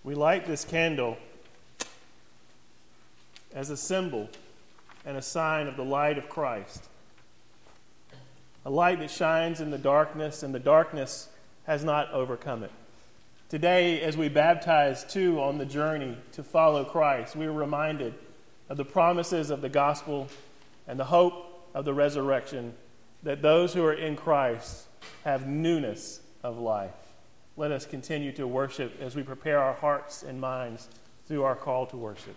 We light this candle as a symbol and a sign of the light of Christ. A light that shines in the darkness, and the darkness has not overcome it. Today, as we baptize too on the journey to follow Christ, we are reminded of the promises of the gospel and the hope of the resurrection, that those who are in Christ have newness of life. Let us continue to worship as we prepare our hearts and minds through our call to worship.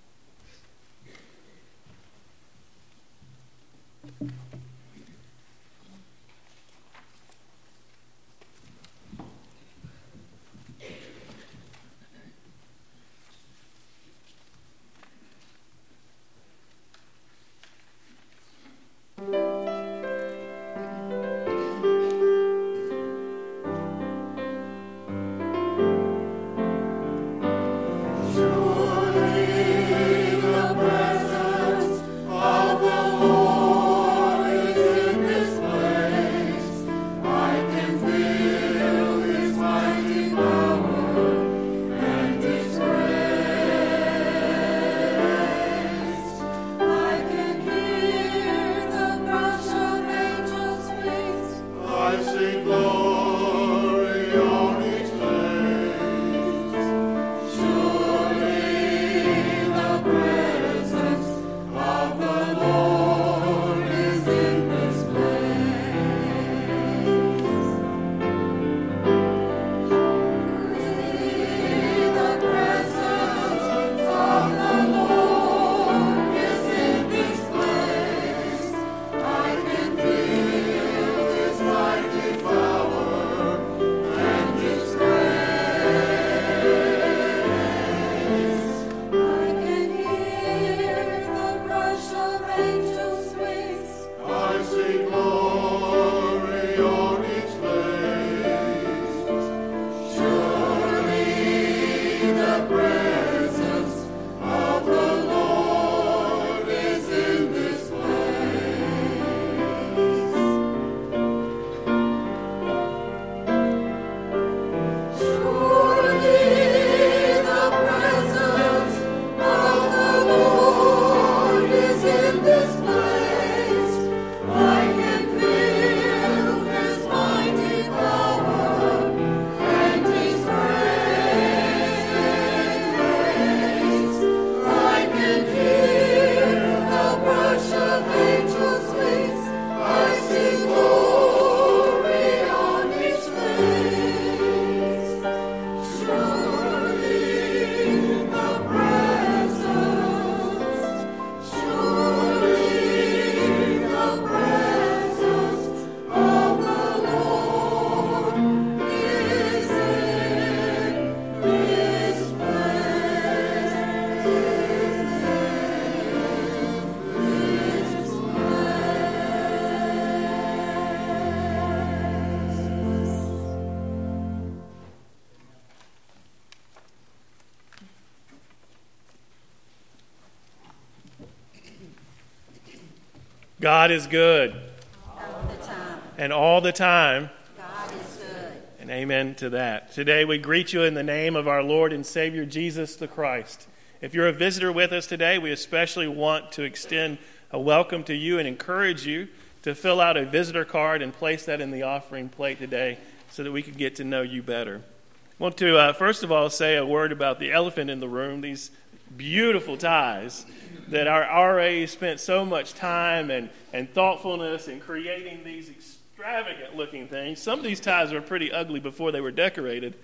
God is good. All the time. And all the time. God is good. And amen to that. Today we greet you in the name of our Lord and Savior, Jesus the Christ. If you're a visitor with us today, we especially want to extend a welcome to you and encourage you to fill out a visitor card and place that in the offering plate today so that we can get to know you better. I want to, first of all, say a word about the elephant in the room, these beautiful ties that our RA spent so much time and thoughtfulness in creating these extravagant-looking things. Some of these ties were pretty ugly before they were decorated.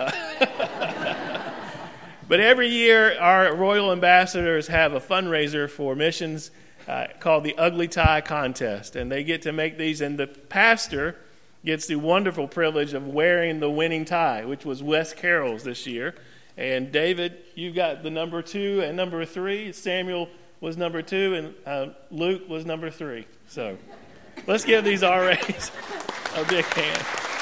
But every year, our royal ambassadors have a fundraiser for missions called the Ugly Tie Contest, and they get to make these, and the pastor gets the wonderful privilege of wearing the winning tie, which was Wes Carroll's this year. And David, you got the number 2 and number 3. Samuel was number 2, and Luke was number 3. So let's give these RAs a big hand.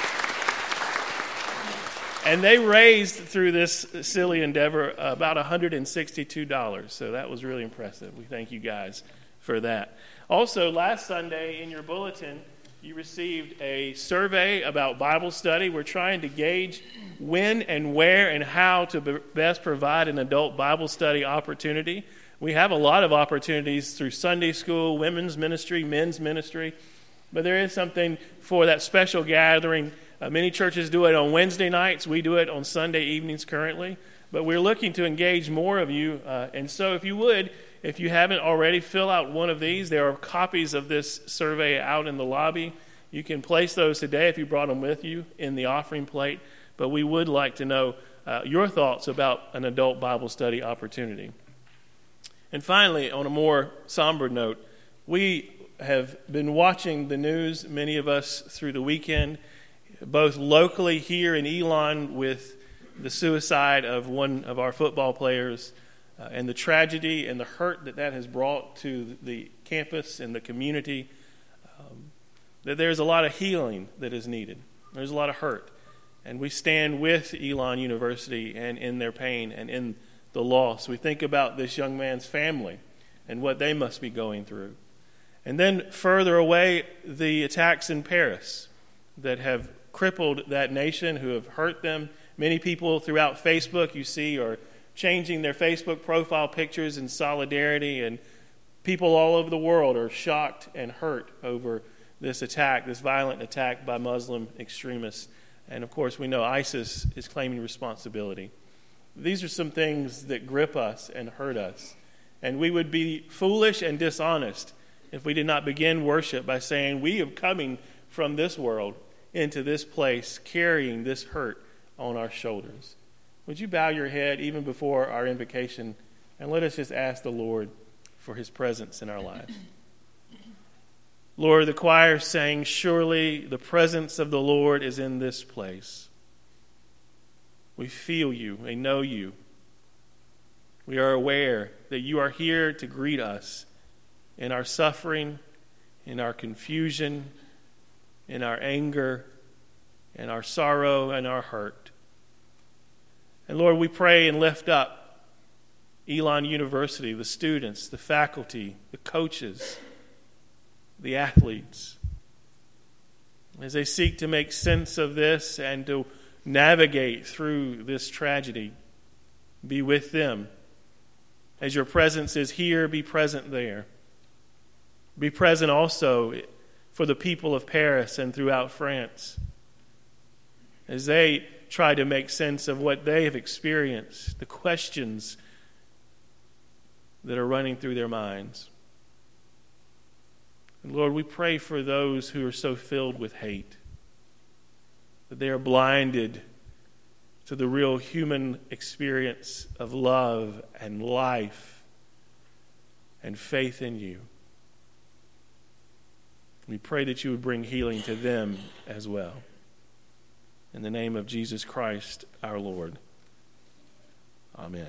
And they raised through this silly endeavor about $162. So that was really impressive. We thank you guys for that. Also, last Sunday in your bulletin, you received a survey about Bible study. We're trying to gauge when and where and how to best provide an adult Bible study opportunity. We have a lot of opportunities through Sunday school, women's ministry, men's ministry, but there is something for that special gathering. Many churches do it on Wednesday nights. We do it on Sunday evenings currently, but we're looking to engage more of you, and so if you would, if you haven't already, fill out one of these. There are copies of this survey out in the lobby. You can place those today if you brought them with you in the offering plate. But we would like to know your thoughts about an adult Bible study opportunity. And finally, on a more somber note, we have been watching the news, many of us, through the weekend, both locally here in Elon with the suicide of one of our football players, and the tragedy and the hurt that has brought to the campus and the community, that there's a lot of healing that is needed. There's a lot of hurt. And we stand with Elon University and in their pain and in the loss. We think about this young man's family and what they must be going through. And then further away, the attacks in Paris that have crippled that nation, who have hurt them. Many people throughout Facebook, you see, are changing their Facebook profile pictures in solidarity, and people all over the world are shocked and hurt over this attack, this violent attack by Muslim extremists. And of course, we know ISIS is claiming responsibility. These are some things that grip us and hurt us. And we would be foolish and dishonest if we did not begin worship by saying, we are coming from this world into this place, carrying this hurt on our shoulders. Would you bow your head even before our invocation, and let us just ask the Lord for his presence in our lives. Lord, the choir sang, surely the presence of the Lord is in this place. We feel you, we know you. We are aware that you are here to greet us in our suffering, in our confusion, in our anger, in our sorrow, and our hurt. And Lord, we pray and lift up Elon University, the students, the faculty, the coaches, the athletes, as they seek to make sense of this and to navigate through this tragedy. Be with them. As your presence is here, be present there. Be present also for the people of Paris and throughout France, as they try to make sense of what they have experienced, the questions that are running through their minds. And Lord, we pray for those who are so filled with hate, that they are blinded to the real human experience of love and life and faith in you. We pray that you would bring healing to them as well. In the name of Jesus Christ, our Lord. Amen.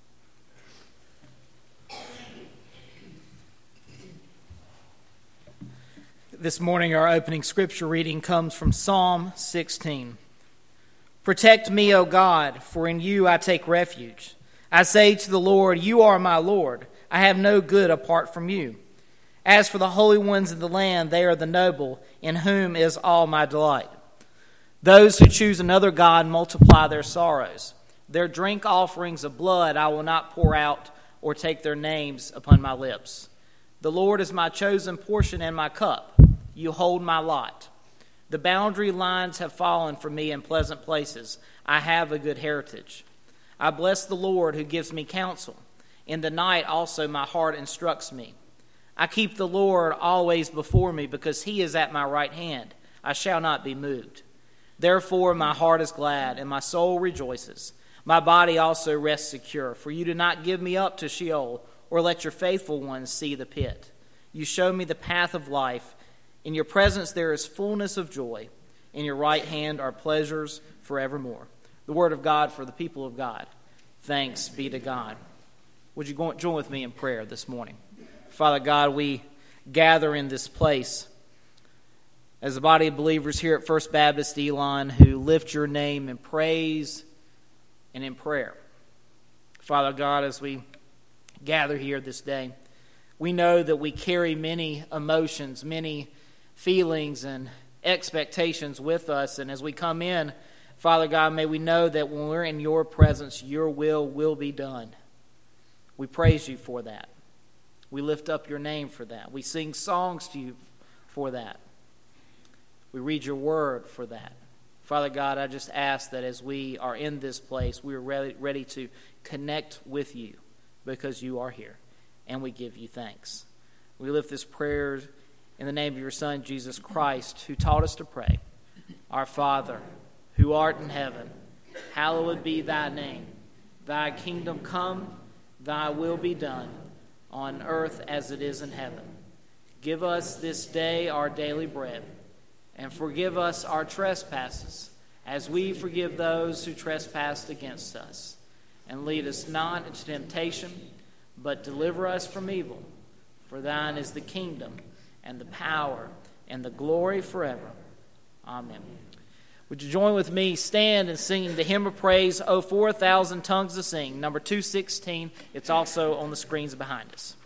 This morning, our opening scripture reading comes from Psalm 16. Protect me, O God, for in you I take refuge. I say to the Lord, you are my Lord. I have no good apart from you. As for the holy ones in the land, they are the noble, in whom is all my delight. Those who choose another god multiply their sorrows. Their drink offerings of blood I will not pour out, or take their names upon my lips. The Lord is my chosen portion and my cup. You hold my lot. The boundary lines have fallen for me in pleasant places. I have a good heritage. I bless the Lord who gives me counsel. In the night also my heart instructs me. I keep the Lord always before me, because he is at my right hand. I shall not be moved. Therefore my heart is glad, and my soul rejoices. My body also rests secure, for you do not give me up to Sheol, or let your faithful ones see the pit. You show me the path of life. In your presence there is fullness of joy. In your right hand are pleasures forevermore. The word of God for the people of God. Thanks be to God. Would you join with me in prayer this morning? Father God, we gather in this place as a body of believers here at First Baptist Elon who lift your name in praise and in prayer. Father God, as we gather here this day, we know that we carry many emotions, many feelings and expectations with us. And as we come in, Father God, may we know that when we're in your presence, your will be done. We praise you for that. We lift up your name for that. We sing songs to you for that. We read your word for that. Father God, I just ask that as we are in this place, we are ready to connect with you because you are here, and we give you thanks. We lift this prayer in the name of your Son, Jesus Christ, who taught us to pray. Our Father, who art in heaven, hallowed be thy name. Thy kingdom come, thy will be done, on earth as it is in heaven. Give us this day our daily bread, and forgive us our trespasses, as we forgive those who trespass against us. And lead us not into temptation, but deliver us from evil. For thine is the kingdom, and the power, and the glory forever. Amen. Would you join with me, stand and singing the hymn of praise, O 4,000 Tongues to Sing, number 216. It's also on the screens behind us.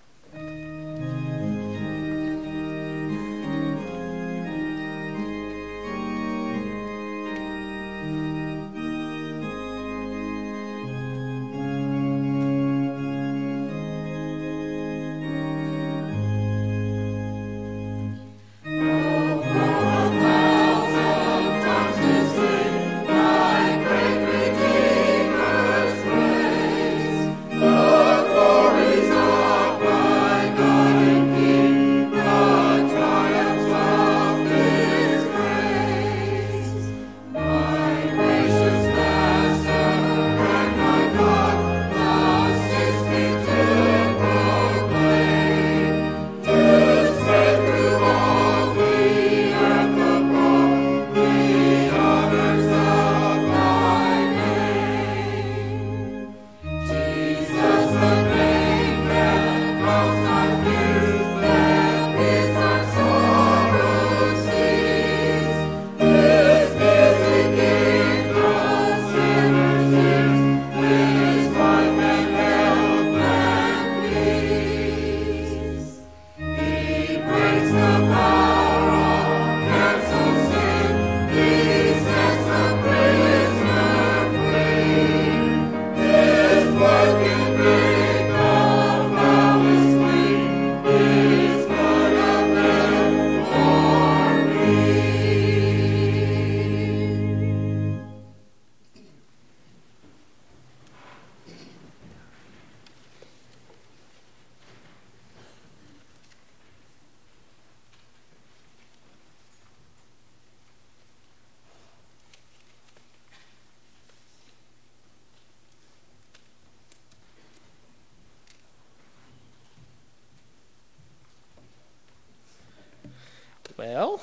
Well,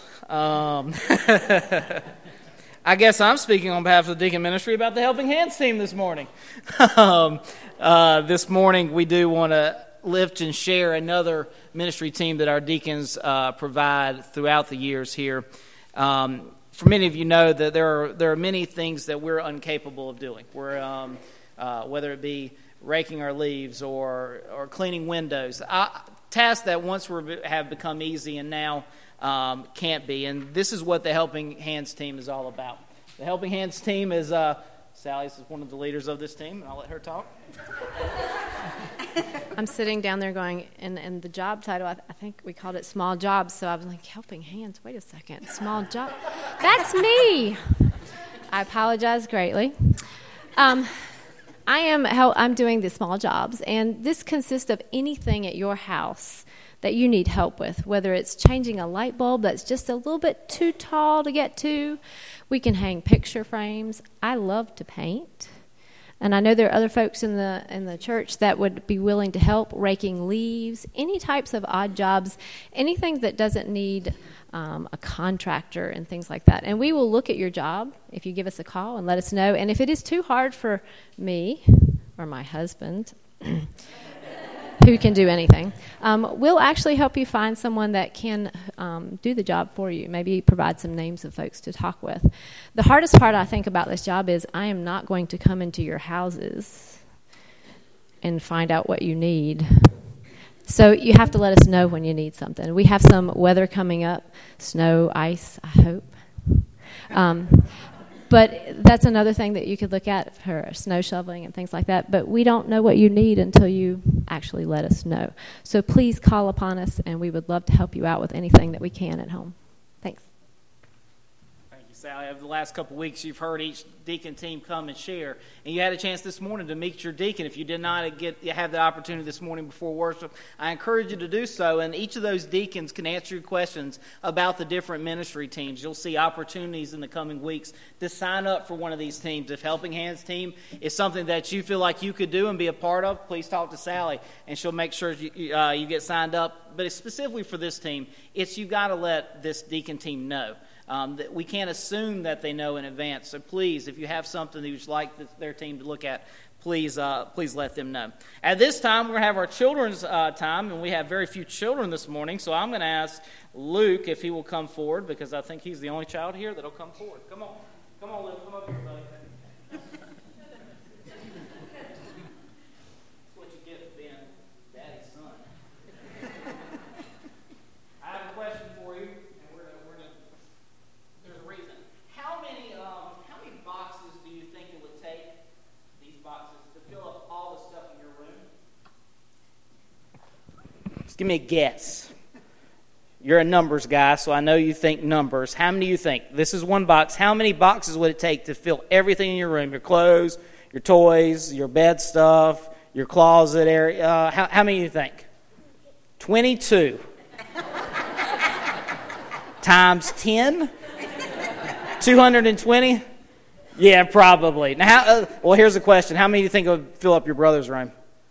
I guess I'm speaking on behalf of the Deacon Ministry about the Helping Hands team this morning. This morning we do want to lift and share another ministry team that our deacons provide throughout the years here. For many of you know that there are many things that we're incapable of doing. We're whether it be raking our leaves or cleaning windows, tasks that once have become easy and now can't be. And this is what the Helping Hands team is all about. The Helping Hands team is Sally is one of the leaders of this team, and I'll let her talk. I'm sitting down there going, and the job title, I think we called it Small Jobs, so I was like, Helping Hands, wait a second, Small Job, that's me. I apologize greatly. I'm doing the small jobs, and this consists of anything at your house that you need help with, whether it's changing a light bulb that's just a little bit too tall to get to. We can hang picture frames. I love to paint. And I know there are other folks in the church that would be willing to help, raking leaves, any types of odd jobs, anything that doesn't need a contractor and things like that. And we will look at your job if you give us a call and let us know. And if it is too hard for me or my husband, who can do anything, we'll actually help you find someone that can do the job for you, maybe provide some names of folks to talk with. The hardest part, I think, about this job is I am not going to come into your houses and find out what you need. So you have to let us know when you need something. We have some weather coming up, snow, ice, I hope. But that's another thing that you could look at for snow shoveling and things like that. But we don't know what you need until you actually let us know. So please call upon us, and we would love to help you out with anything that we can at home. Thanks. Thank you, Sally. Over the last couple of weeks, you've heard each deacon team come and share. And you had a chance this morning to meet your deacon. If you did not have the opportunity this morning before worship, I encourage you to do so. And each of those deacons can answer your questions about the different ministry teams. You'll see opportunities in the coming weeks to sign up for one of these teams. If Helping Hands team is something that you feel like you could do and be a part of, please talk to Sally, and she'll make sure you get signed up. But specifically for this team, you've got to let this deacon team know. That we can't assume that they know in advance. So please, if you have something that you'd like their team to look at, please let them know. At this time, we're going to have our children's time, and we have very few children this morning. So I'm going to ask Luke if he will come forward, because I think he's the only child here that will come forward. Come on, Luke, come up here, buddy. That's what you get for being Daddy's son. I have a question for you. There's a reason. How many boxes do you think it would take, these boxes, to fill up all the stuff in your room? Just give me a guess. You're a numbers guy, so I know you think numbers. How many do you think? This is one box. How many boxes would it take to fill everything in your room? Your clothes, your toys, your bed stuff, your closet area. How many do you think? 22. Times 10? 220? Yeah, probably. Now, well, here's the question. How many do you think would fill up your brother's room?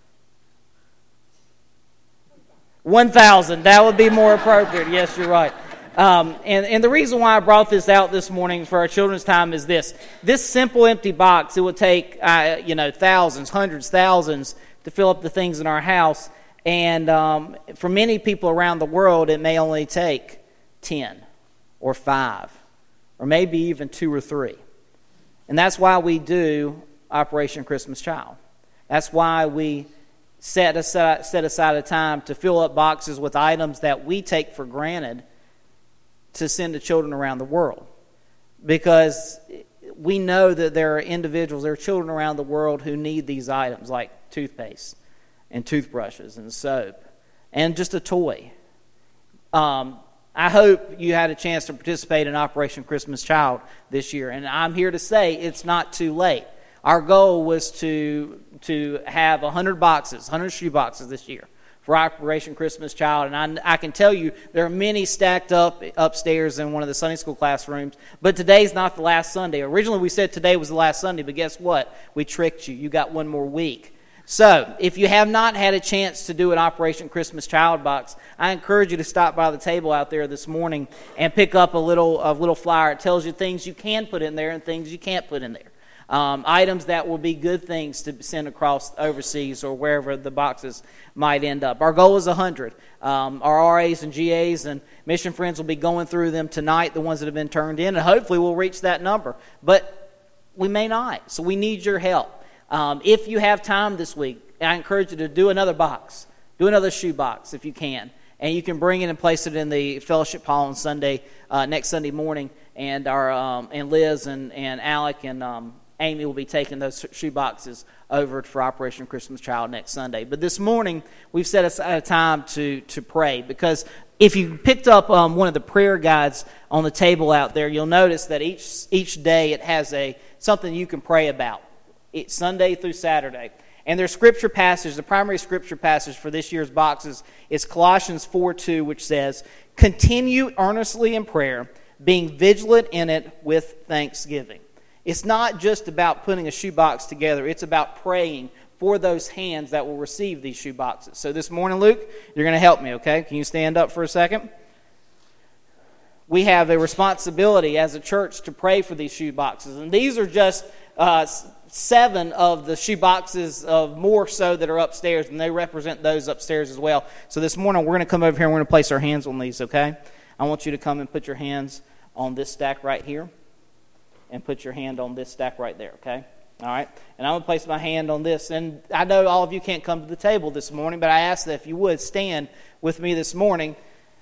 1,000. That would be more appropriate. Yes, you're right. And the reason why I brought this out this morning for our children's time is this. This simple empty box, it would take, thousands, hundreds, thousands to fill up the things in our house. And for many people around the world, it may only take 10 or 5. Or maybe even 2 or 3. And that's why we do Operation Christmas Child. That's why we set aside a time to fill up boxes with items that we take for granted to send to children around the world. Because we know that there are children around the world who need these items, like toothpaste and toothbrushes and soap and just a toy. I hope you had a chance to participate in Operation Christmas Child this year. And I'm here to say it's not too late. Our goal was to have 100 shoe boxes this year for Operation Christmas Child. And I can tell you there are many stacked up upstairs in one of the Sunday school classrooms. But today's not the last Sunday. Originally we said today was the last Sunday, but guess what? We tricked you. You got one more week. So, if you have not had a chance to do an Operation Christmas Child box, I encourage you to stop by the table out there this morning and pick up a little flyer. It tells you things you can put in there and things you can't put in there. Items that will be good things to send across overseas or wherever the boxes might end up. Our goal is 100. Our RAs and GAs and mission friends will be going through them tonight, the ones that have been turned in, and hopefully we'll reach that number. But we may not, so we need your help. If you have time this week, I encourage you to do another box. Do another shoe box if you can. And you can bring it and place it in the fellowship hall on Sunday, next Sunday morning. And and Liz and Alec and Amy will be taking those shoe boxes over for Operation Christmas Child next Sunday. But this morning, we've set aside a time to pray. Because if you picked up one of the prayer guides on the table out there, you'll notice that each day it has something you can pray about. It's Sunday through Saturday. And their scripture passage, the primary scripture passage for this year's boxes is Colossians 4:2, which says, "Continue earnestly in prayer, being vigilant in it with thanksgiving." It's not just about putting a shoebox together. It's about praying for those hands that will receive these shoe boxes. So this morning, Luke, you're going to help me, okay? Can you stand up for a second? We have a responsibility as a church to pray for these shoe boxes. And these are just 7 of the shoe boxes of more so that are upstairs, and they represent those upstairs as well. So this morning we're going to come over here and we're going to place our hands on these, okay? I want you to come and put your hands on this stack right here and put your hand on this stack right there, okay? All right? And I'm going to place my hand on this. And I know all of you can't come to the table this morning, but I ask that if you would stand with me this morning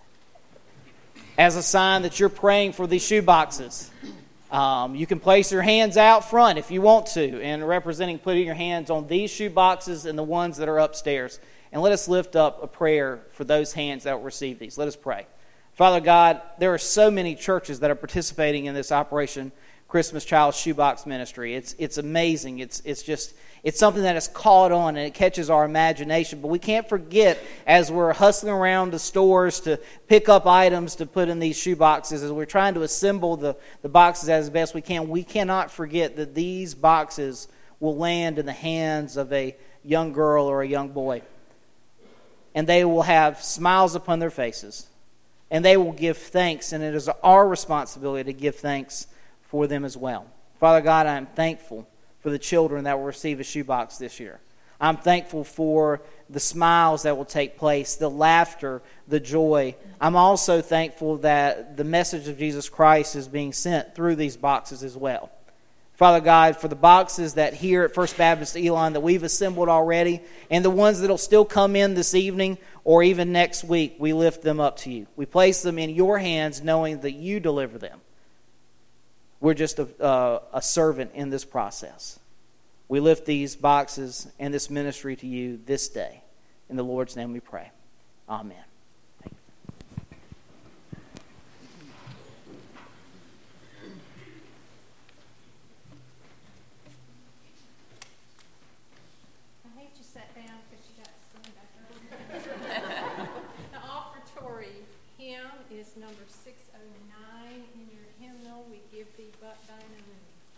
as a sign that you're praying for these shoe boxes. You can place your hands out front if you want to, and putting your hands on these shoe boxes and the ones that are upstairs. And let us lift up a prayer for those hands that will receive these. Let us pray. Father God, there are so many churches that are participating in this Operation Christmas Child Shoebox Ministry. It's amazing. It's something that has caught on and it catches our imagination. But we can't forget, as we're hustling around the stores to pick up items to put in these shoe boxes, as we're trying to assemble the boxes as best we cannot forget that these boxes will land in the hands of a young girl or a young boy. And they will have smiles upon their faces. And they will give thanks, and it is our responsibility to give thanks for them as well. Father God, I am thankful for the children that will receive a shoebox this year. I'm thankful for the smiles that will take place, the laughter, the joy. I'm also thankful that the message of Jesus Christ is being sent through these boxes as well. Father God, for the boxes that here at First Baptist Elon that we've assembled already, and the ones that will still come in this evening or even next week, we lift them up to you. We place them in your hands knowing that you deliver them. We're just a servant in this process. We lift these boxes and this ministry to you this day. In the Lord's name we pray. Amen. I hate you sat down because you got to stand back up. The offertory hymn is number 609 in your hymnal. We give thee but thine own.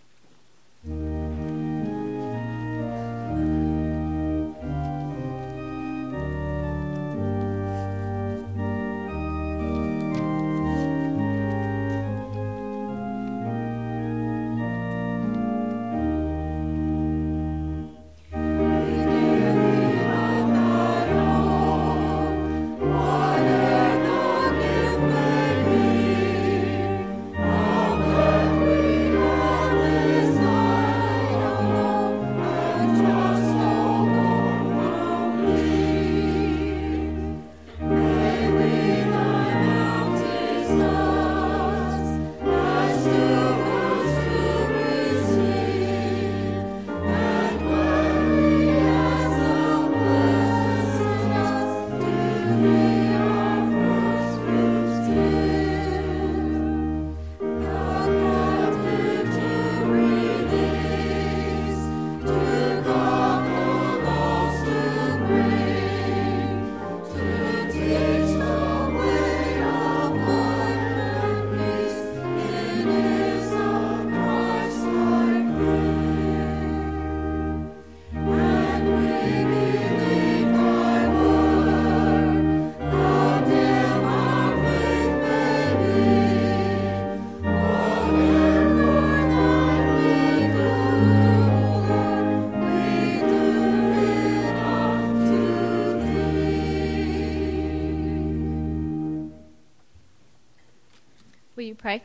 Will you pray?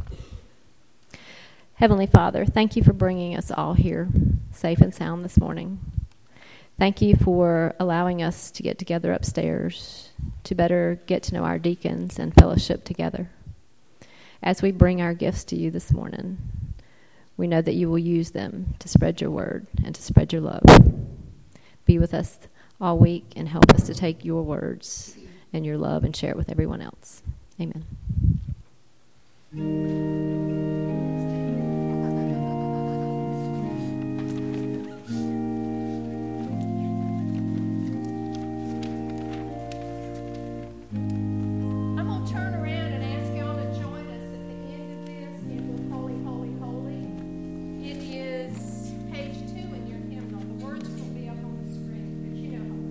Heavenly Father, thank you for bringing us all here safe and sound this morning. Thank you for allowing us to get together upstairs to better get to know our deacons and fellowship together. As we bring our gifts to you this morning, we know that you will use them to spread your word and to spread your love. Be with us all week and help us to take your words and your love and share it with everyone else. Amen. I'm going to turn around and ask y'all to join us at the end of this in Holy, Holy, Holy. It is page 2 in your hymnal. The words will be up on the screen, but you know how.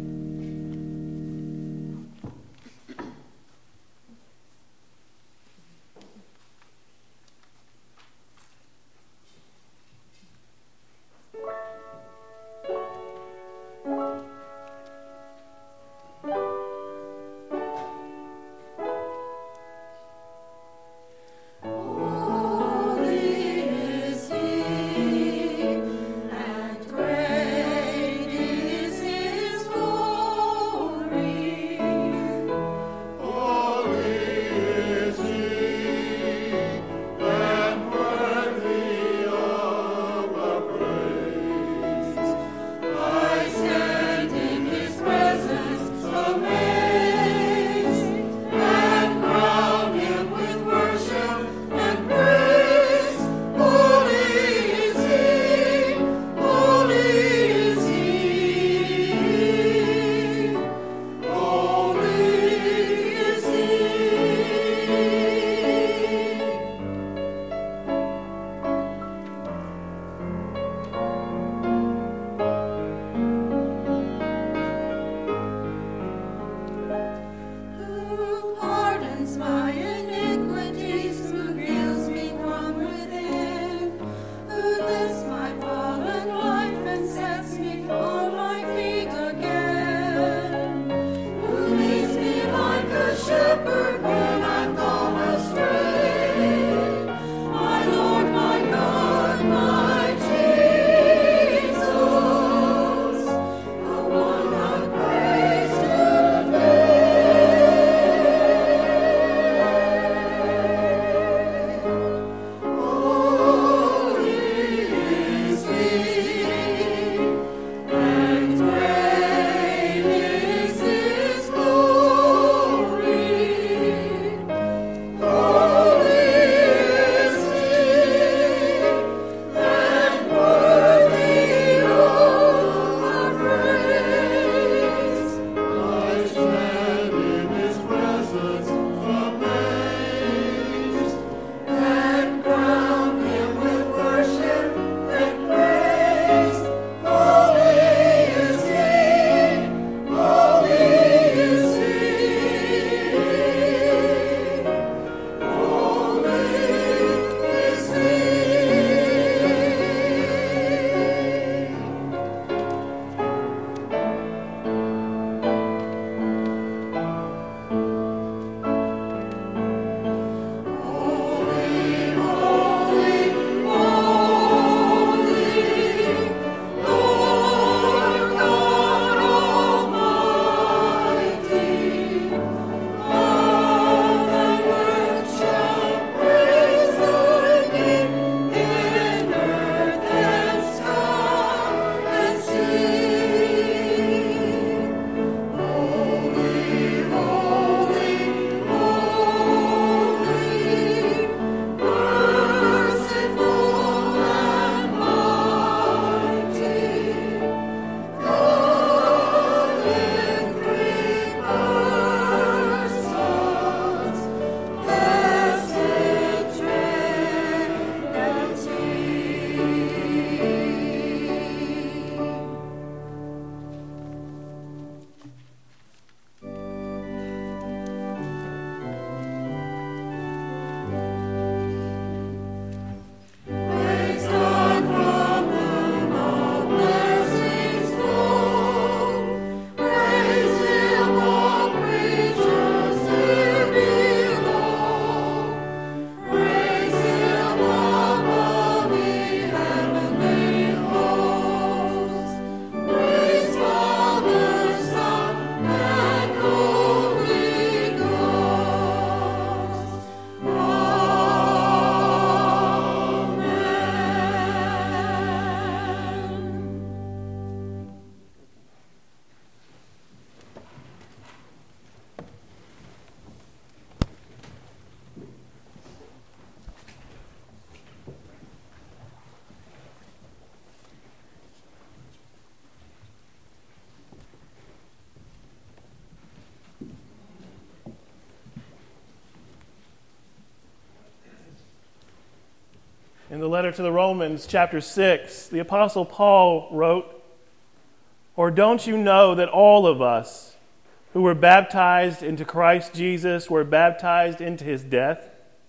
In the letter to the Romans, chapter 6, the Apostle Paul wrote, "Or don't you know that all of us who were baptized into Christ Jesus were baptized into his death?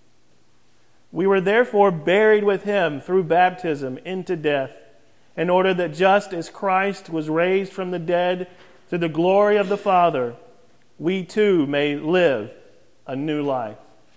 We were therefore buried with him through baptism into death, in order that just as Christ was raised from the dead through the glory of the Father, we too may live a new life."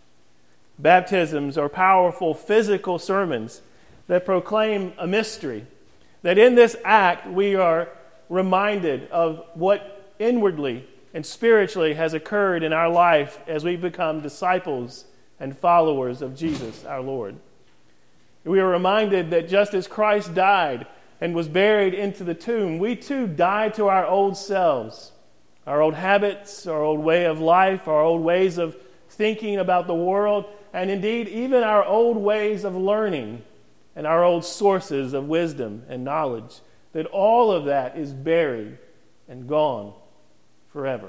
Baptisms are powerful physical sermons that proclaim a mystery. That in this act we are reminded of what inwardly and spiritually has occurred in our life as we become disciples and followers of Jesus our Lord. We are reminded that just as Christ died and was buried into the tomb, we too die to our old selves, our old habits, our old way of life, our old ways of thinking about the world, and indeed even our old ways of learning and our old sources of wisdom and knowledge, that all of that is buried and gone forever.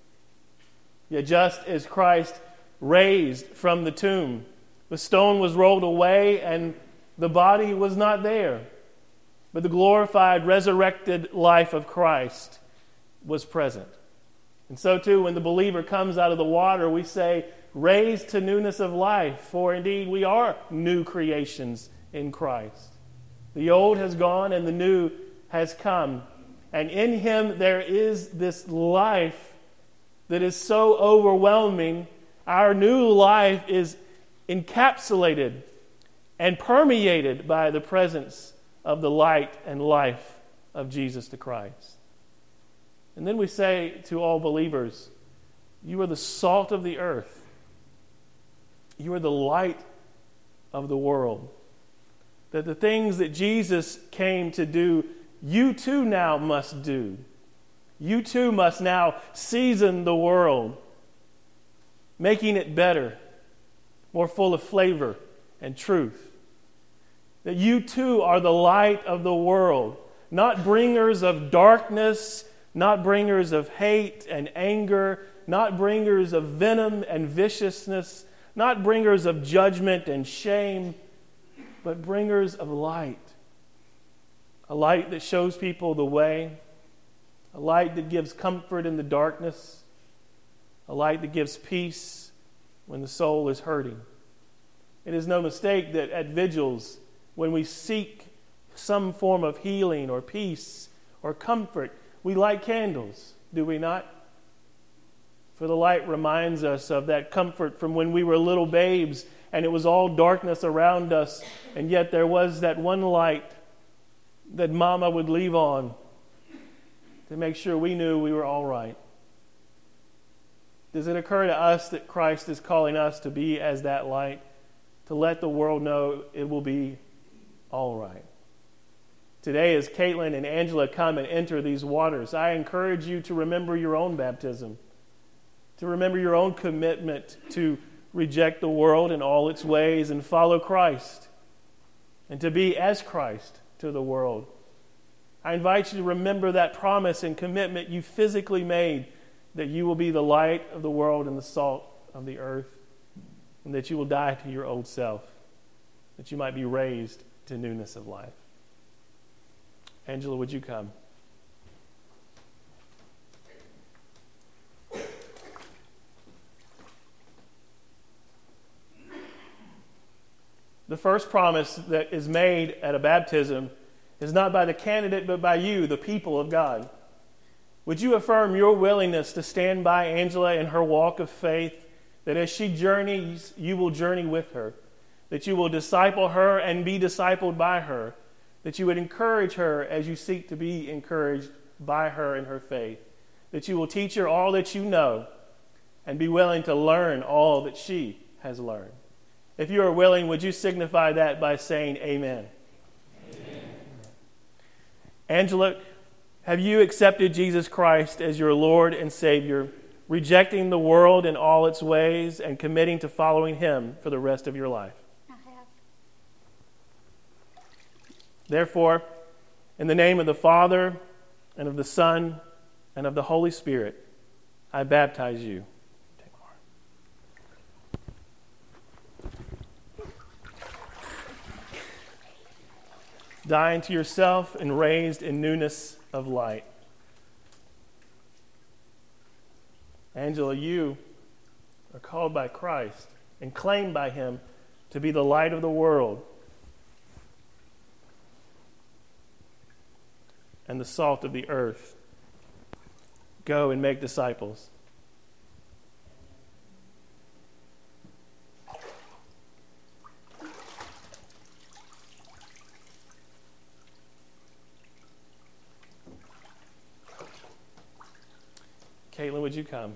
Yet just as Christ raised from the tomb, the stone was rolled away and the body was not there, but the glorified, resurrected life of Christ was present. And so too, when the believer comes out of the water, we say, "Raised to newness of life," for indeed we are new creations in Christ. The old has gone and the new has come. And in him there is this life that is so overwhelming. Our new life is encapsulated and permeated by the presence of the light and life of Jesus the Christ. And then we say to all believers, you are the salt of the earth. You are the light of the world. That the things that Jesus came to do, you too now must do. You too must now season the world, making it better, more full of flavor and truth. That you too are the light of the world, not bringers of darkness, not bringers of hate and anger, not bringers of venom and viciousness, not bringers of judgment and shame, but bringers of light. A light that shows people the way, a light that gives comfort in the darkness, a light that gives peace when the soul is hurting. It is no mistake that at vigils, when we seek some form of healing or peace or comfort, we light candles, do we not? For the light reminds us of that comfort from when we were little babes and it was all darkness around us, and yet there was that one light that Mama would leave on to make sure we knew we were all right. Does it occur to us that Christ is calling us to be as that light, to let the world know it will be all right? Today, as Caitlin and Angela come and enter these waters, I encourage you to remember your own baptism, to remember your own commitment to reject the world in all its ways and follow Christ, and to be as Christ to the world. I invite you to remember that promise and commitment you physically made, that you will be the light of the world and the salt of the earth, and that you will die to your old self, that you might be raised to newness of life. Angela, would you come? The first promise that is made at a baptism is not by the candidate, but by you, the people of God. Would you affirm your willingness to stand by Angela in her walk of faith, that as she journeys, you will journey with her, that you will disciple her and be discipled by her, that you would encourage her as you seek to be encouraged by her in her faith, that you will teach her all that you know and be willing to learn all that she has learned? If you are willing, would you signify that by saying amen? Amen. Angela, have you accepted Jesus Christ as your Lord and Savior, rejecting the world in all its ways and committing to following Him for the rest of your life? I have. Therefore, in the name of the Father, and of the Son, and of the Holy Spirit, I baptize you. dying to yourself and raised in newness of light. Angela, you are called by Christ and claimed by him to be the light of the world and the salt of the earth. Go and make disciples. Caitlin, would you come?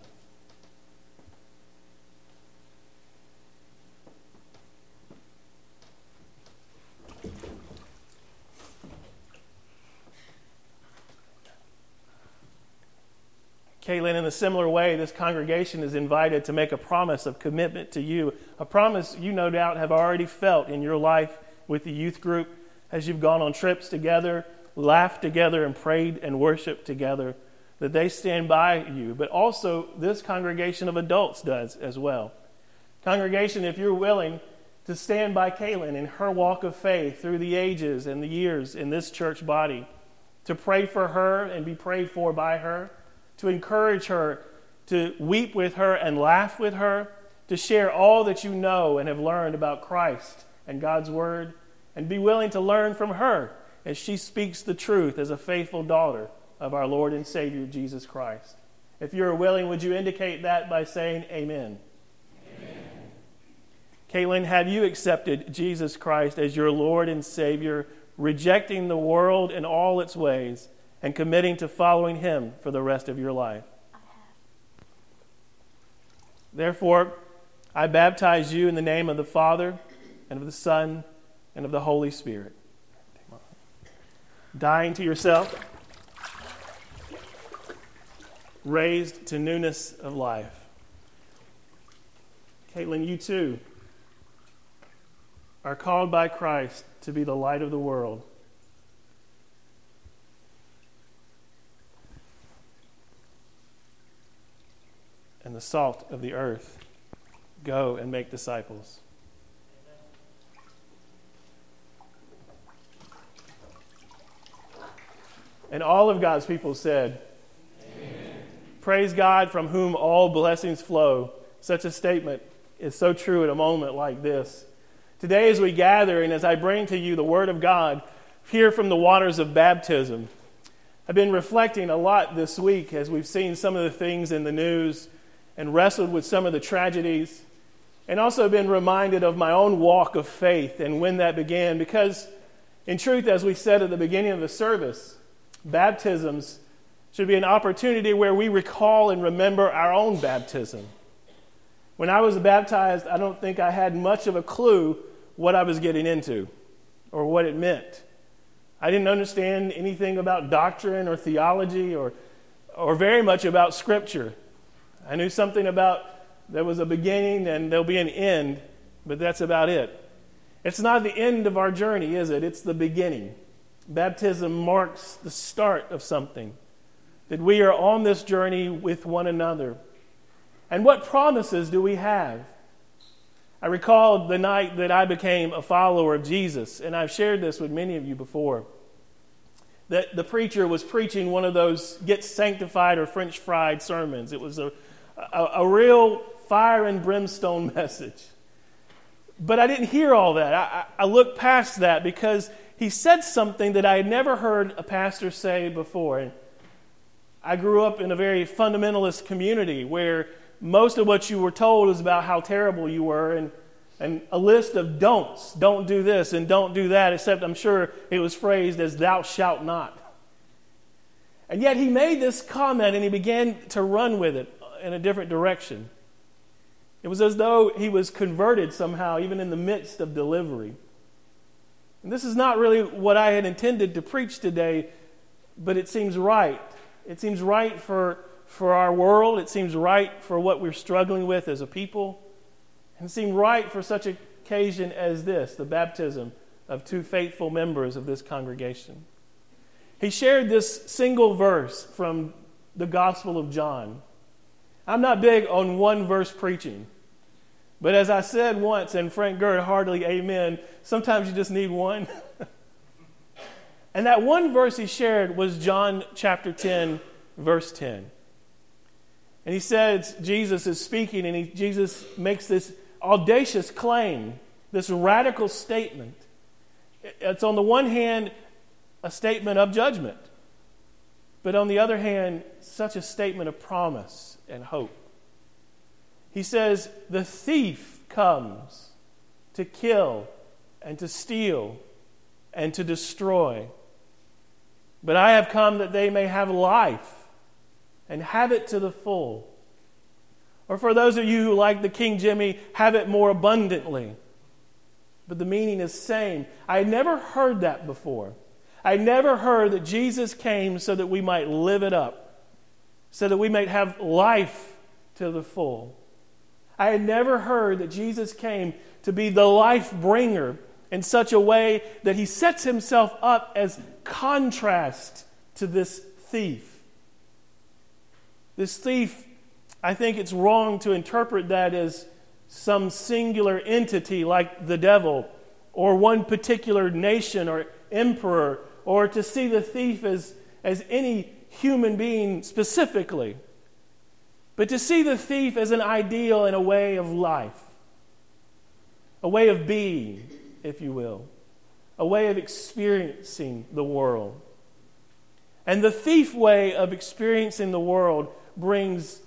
Caitlin, in a similar way, this congregation is invited to make a promise of commitment to you, a promise you no doubt have already felt in your life with the youth group as you've gone on trips together, laughed together, and prayed and worshiped together, that they stand by you. But also, this congregation of adults does as well. Congregation, if you're willing to stand by Caitlin in her walk of faith through the ages and the years in this church body, to pray for her and be prayed for by her, to encourage her, to weep with her and laugh with her, to share all that you know and have learned about Christ and God's Word, and be willing to learn from her as she speaks the truth as a faithful daughter of our Lord and Savior, Jesus Christ. If you're willing, would you indicate that by saying amen? Amen. Caitlin, have you accepted Jesus Christ as your Lord and Savior, rejecting the world and all its ways, and committing to following him for the rest of your life? I have. Therefore, I baptize you in the name of the Father, and of the Son, and of the Holy Spirit. Dying to yourself, raised to newness of life. Caitlin, you too are called by Christ to be the light of the world. And the salt of the earth. Go and make disciples. And all of God's people said, amen. Praise God, from whom all blessings flow. Such a statement is so true at a moment like this. Today, as we gather and as I bring to you the Word of God, here from the waters of baptism, I've been reflecting a lot this week as we've seen some of the things in the news and wrestled with some of the tragedies, and also been reminded of my own walk of faith and when that began. Because, in truth, as we said at the beginning of the service, baptisms should be an opportunity where we recall and remember our own baptism. When I was baptized, I don't think I had much of a clue what I was getting into or what it meant. I didn't understand anything about doctrine or theology or very much about Scripture. I knew something about there was a beginning and there'll be an end, but that's about it. It's not the end of our journey, is it? It's the beginning. Baptism marks the start of something, that we are on this journey with one another. And what promises do we have? I recall the night that I became a follower of Jesus, and I've shared this with many of you before, that the preacher was preaching one of those get sanctified or French fried sermons. It was a real fire and brimstone message. But I didn't hear all that. I looked past that because he said something that I had never heard a pastor say before. And I grew up in a very fundamentalist community where most of what you were told was about how terrible you were and a list of don'ts. Don't do this and don't do that, except I'm sure it was phrased as thou shalt not. And yet he made this comment and he began to run with it in a different direction. It was as though he was converted somehow, even in the midst of delivery. And this is not really what I had intended to preach today, but it seems right. It seems right for our world. It seems right for what we're struggling with as a people. And it seemed right for such an occasion as this, the baptism of two faithful members of this congregation. He shared this single verse from the Gospel of John. I'm not big on one verse preaching. But as I said once, and Frank Gerd, hardly amen, sometimes you just need one. And that one verse he shared was John chapter 10, verse 10. And he says, Jesus is speaking, and Jesus makes this audacious claim, this radical statement. It's on the one hand a statement of judgment, but on the other hand, such a statement of promise and hope. He says, the thief comes to kill and to steal and to destroy. But I have come that they may have life and have it to the full. Or for those of you who like the King Jimmy, have it more abundantly. But the meaning is the same. I had never heard that before. I never heard that Jesus came so that we might live it up, so that we might have life to the full. I had never heard that Jesus came to be the life bringer in such a way that he sets himself up as contrast to this thief. This thief, I think it's wrong to interpret that as some singular entity like the devil or one particular nation or emperor, or to see the thief as any human being specifically, but to see the thief as an ideal and a way of life, a way of being, if you will, a way of experiencing the world. And the thief way of experiencing the world brings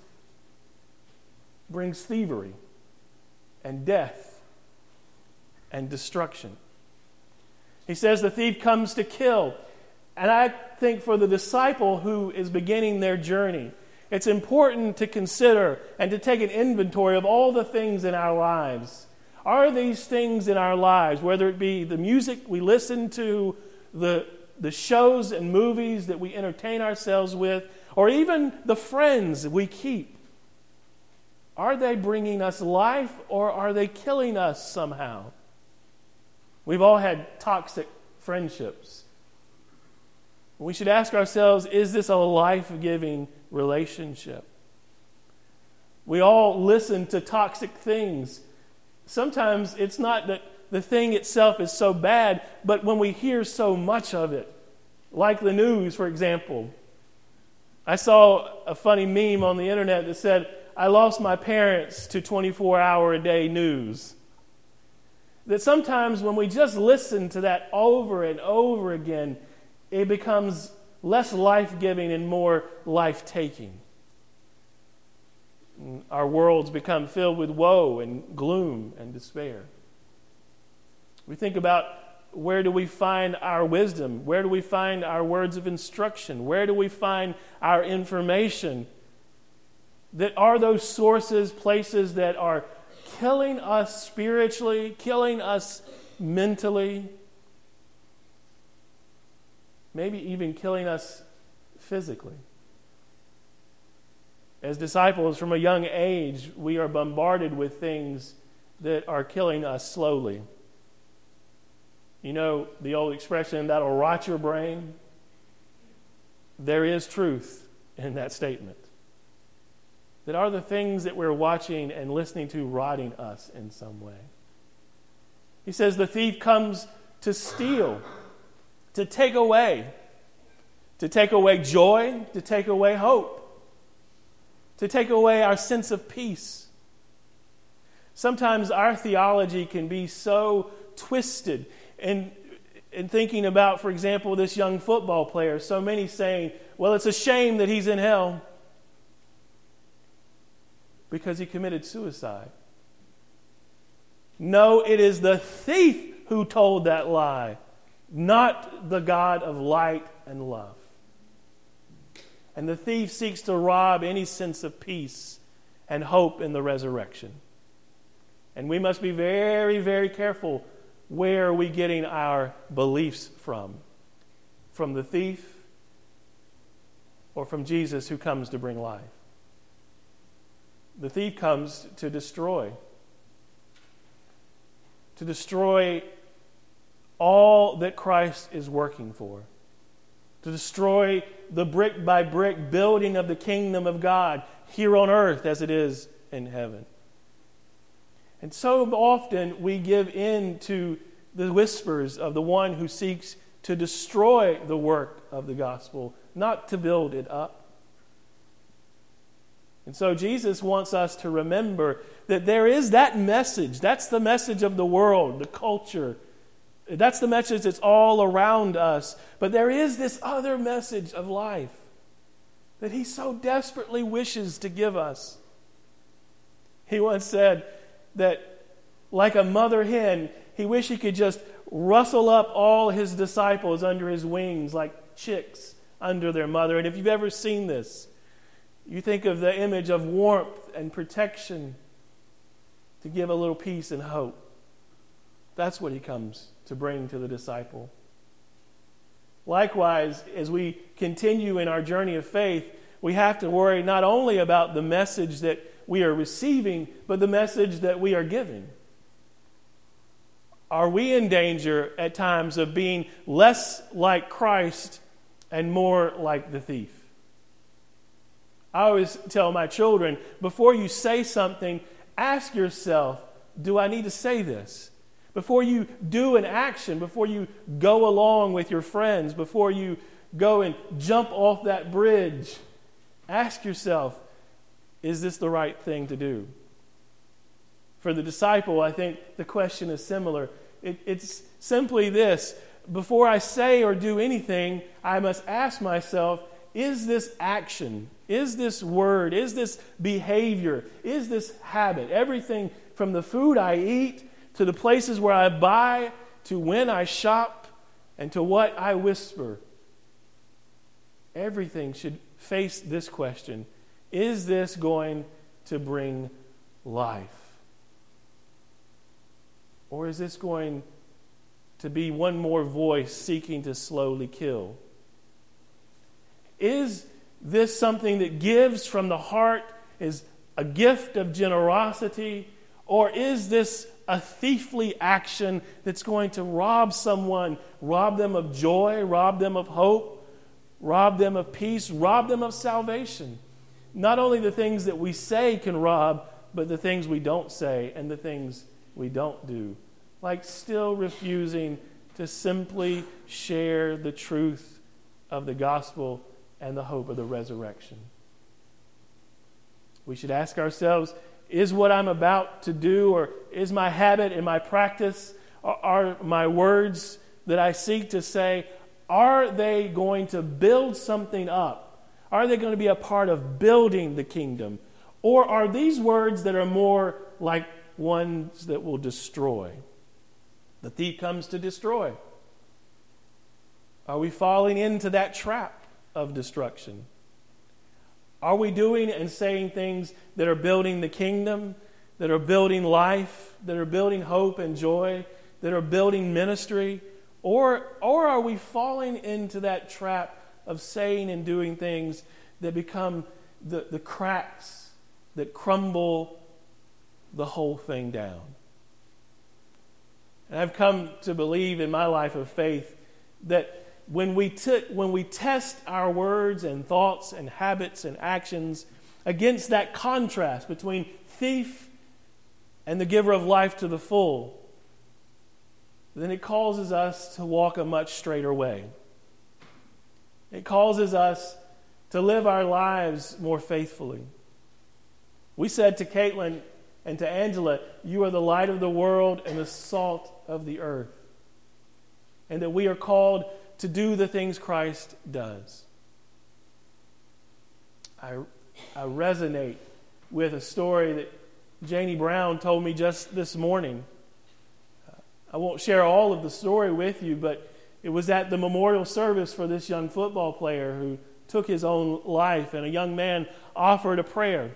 thievery and death and destruction. He says the thief comes to kill. And I think for the disciple who is beginning their journey, it's important to consider and to take an inventory of all the things in our lives. Are these things in our lives, whether it be the music we listen to, the shows and movies that we entertain ourselves with, or even the friends we keep, are they bringing us life or are they killing us somehow? We've all had toxic friendships. We should ask ourselves, is this a life-giving relationship? We all listen to toxic things. Sometimes it's not that the thing itself is so bad, but when we hear so much of it, like the news, for example. I saw a funny meme on the internet that said, I lost my parents to 24-hour-a-day news. That sometimes when we just listen to that over and over again, it becomes less life-giving and more life-taking. Our worlds become filled with woe and gloom and despair. We think about, where do we find our wisdom? Where do we find our words of instruction? Where do we find our information? That are those sources, places that are killing us spiritually, killing us mentally, maybe even killing us physically. As disciples from a young age, we are bombarded with things that are killing us slowly. You know the old expression, that'll rot your brain? There is truth in that statement. That are the things that we're watching and listening to rotting us in some way. He says the thief comes to steal, to take away joy, to take away hope, to take away our sense of peace. Sometimes our theology can be so twisted. And thinking about, for example, this young football player, so many saying, well, it's a shame that he's in hell because he committed suicide. No, it is the thief who told that lie, not the God of light and love. And the thief seeks to rob any sense of peace and hope in the resurrection. And we must be very, very careful. Where are we getting our beliefs from? From the thief or from Jesus who comes to bring life? The thief comes to destroy all that Christ is working for, to destroy the brick by brick building of the kingdom of God here on earth as it is in heaven. And so often we give in to the whispers of the one who seeks to destroy the work of the gospel, not to build it up. And so Jesus wants us to remember that there is that message. That's the message of the world, the culture. That's the message that's all around us. But there is this other message of life that he so desperately wishes to give us. He once said that like a mother hen, he wished he could just rustle up all his disciples under his wings like chicks under their mother. And if you've ever seen this, you think of the image of warmth and protection to give a little peace and hope. That's what he comes to bring to the disciple. Likewise, as we continue in our journey of faith, we have to worry not only about the message that we are receiving, but the message that we are giving. Are we in danger at times of being less like Christ and more like the thief? I always tell my children, before you say something, ask yourself, do I need to say this? Before you do an action, before you go along with your friends, before you go and jump off that bridge, ask yourself, is this the right thing to do? For the disciple, I think the question is similar. It's simply this: before I say or do anything, I must ask myself, is this action, is this word, is this behavior, is this habit, everything from the food I eat to the places where I buy, to when I shop, and to what I whisper, everything should face this question: is this going to bring life? Or is this going to be one more voice seeking to slowly kill? Is this something that gives from the heart, is a gift of generosity? Or is this a thiefly action that's going to rob someone, rob them of joy, rob them of hope, rob them of peace, rob them of salvation? Not only the things that we say can rob, but the things we don't say and the things we don't do. Like still refusing to simply share the truth of the gospel and the hope of the resurrection. We should ask ourselves, is what I'm about to do, or is my habit and my practice, are my words that I seek to say, are they going to build something up? Are they going to be a part of building the kingdom? Or are these words that are more like ones that will destroy? The thief comes to destroy. Are we falling into that trap of destruction? Are we doing and saying things that are building the kingdom, that are building life, that are building hope and joy, that are building ministry? Or are we falling into that trap of saying and doing things that become the cracks that crumble the whole thing down? And I've come to believe in my life of faith that when we test our words and thoughts and habits and actions against that contrast between thief and the giver of life to the full, then it causes us to walk a much straighter way. It causes us to live our lives more faithfully. We said to Caitlin and to Angela, you are the light of the world and the salt of the earth. And that we are called to do the things Christ does. I resonate with a story that Janie Brown told me just this morning. I won't share all of the story with you, but it was at the memorial service for this young football player who took his own life, and a young man offered a prayer.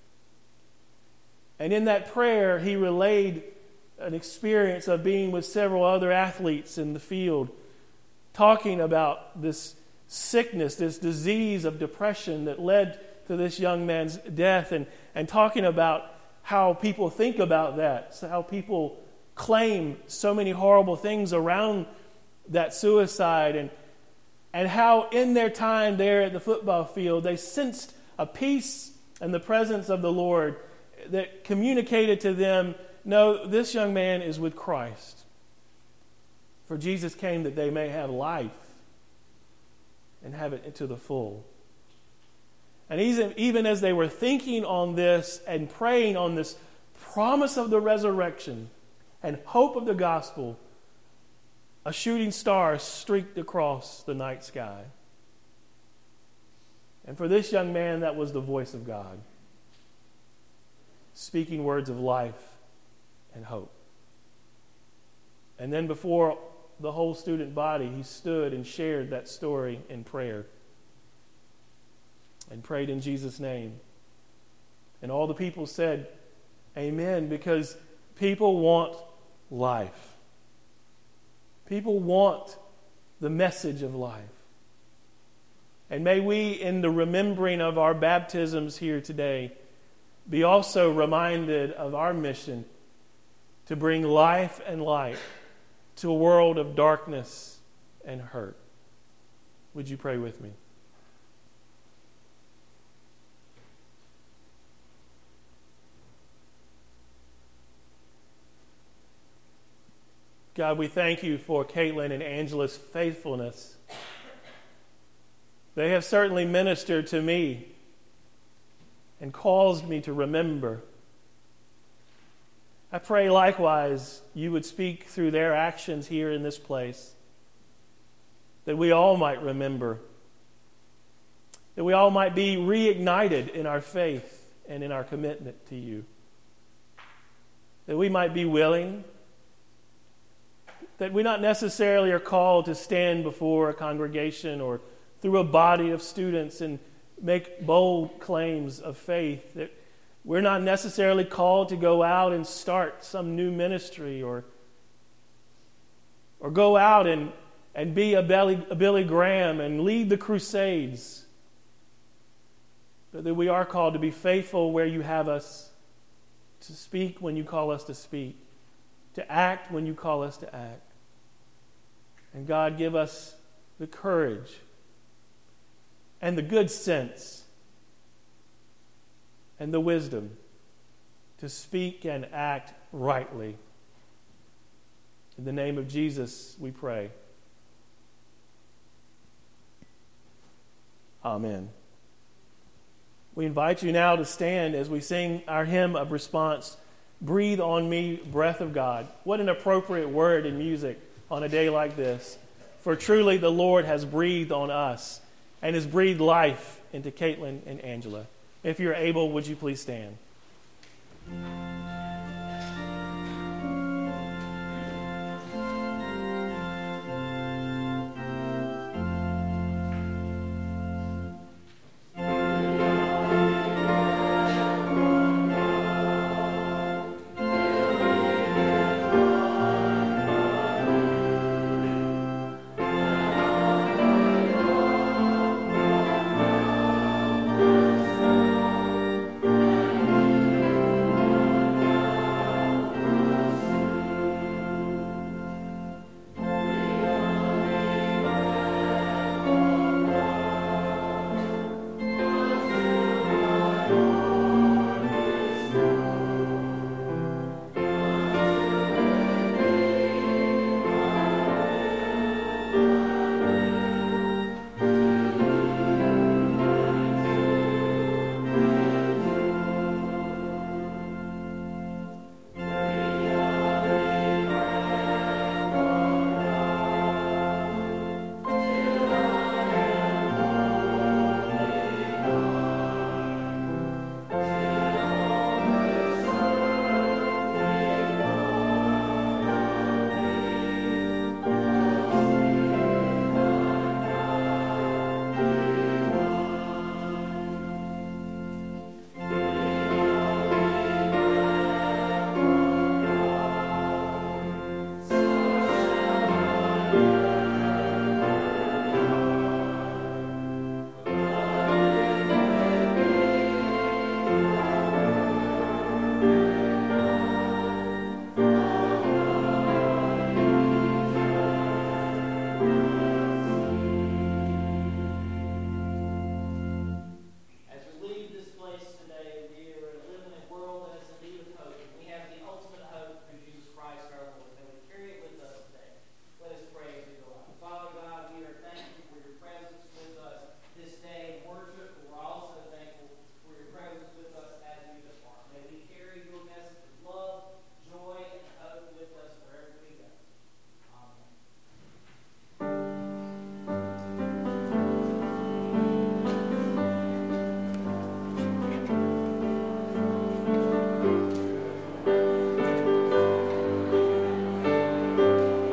And in that prayer, he relayed an experience of being with several other athletes in the field, talking about this sickness, this disease of depression that led to this young man's death, and talking about how people think about that, how people claim so many horrible things around that suicide, and how in their time there at the football field, they sensed a peace and the presence of the Lord that communicated to them, no, this young man is with Christ. For Jesus came that they may have life and have it to the full. And even as they were thinking on this and praying on this promise of the resurrection and hope of the gospel, a shooting star streaked across the night sky. And for this young man, that was the voice of God, speaking words of life and hope. And then before the whole student body, he stood and shared that story in prayer and prayed in Jesus' name. And all the people said, amen, because people want life. People want the message of life. And may we, in the remembering of our baptisms here today, be also reminded of our mission to bring life and light to a world of darkness and hurt. Would you pray with me? God, we thank you for Caitlin and Angela's faithfulness. They have certainly ministered to me and caused me to remember. I pray likewise you would speak through their actions here in this place, that we all might remember, that we all might be reignited in our faith and in our commitment to you, that we might be willing, that we not necessarily are called to stand before a congregation or through a body of students and make bold claims of faith, that we're not necessarily called to go out and start some new ministry or go out and be a Billy Graham and lead the crusades, but that we are called to be faithful where you have us, to speak when you call us to speak, to act when you call us to act. And God, give us the courage and the good sense and the wisdom to speak and act rightly. In the name of Jesus, we pray. Amen. We invite you now to stand as we sing our hymn of response, Breathe on Me, Breath of God. What an appropriate word in music on a day like this. For truly the Lord has breathed on us and has breathed life into Caitlin and Angela. If you're able, would you please stand? Amen.